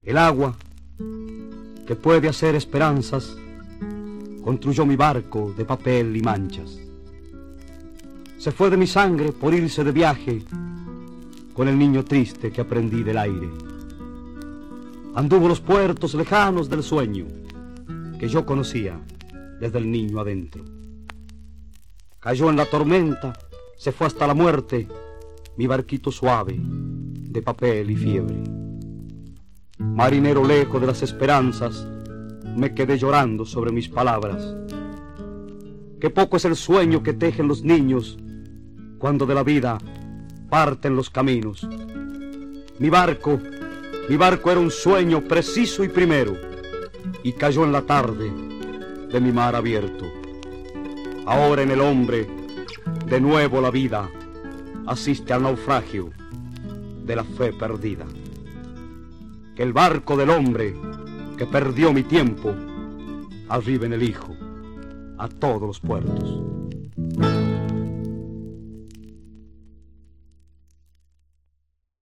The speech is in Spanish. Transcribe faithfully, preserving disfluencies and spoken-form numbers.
El agua, que puede hacer esperanzas, construyó mi barco de papel y manchas. Se fue de mi sangre por irse de viaje con el niño triste que aprendí del aire. Anduvo los puertos lejanos del sueño que yo conocía desde el niño adentro. Cayó en la tormenta, se fue hasta la muerte, mi barquito suave de papel y fiebre. Marinero lejos de las esperanzas, me quedé llorando sobre mis palabras. Qué poco es el sueño que tejen los niños cuando de la vida parten los caminos. Mi barco, mi barco era un sueño preciso y primero, y cayó en la tarde de mi mar abierto. Ahora en el hombre, de nuevo la vida asiste al naufragio de la fe perdida. Que el barco del hombre que perdió mi tiempo arribe en el Hijo a todos los puertos.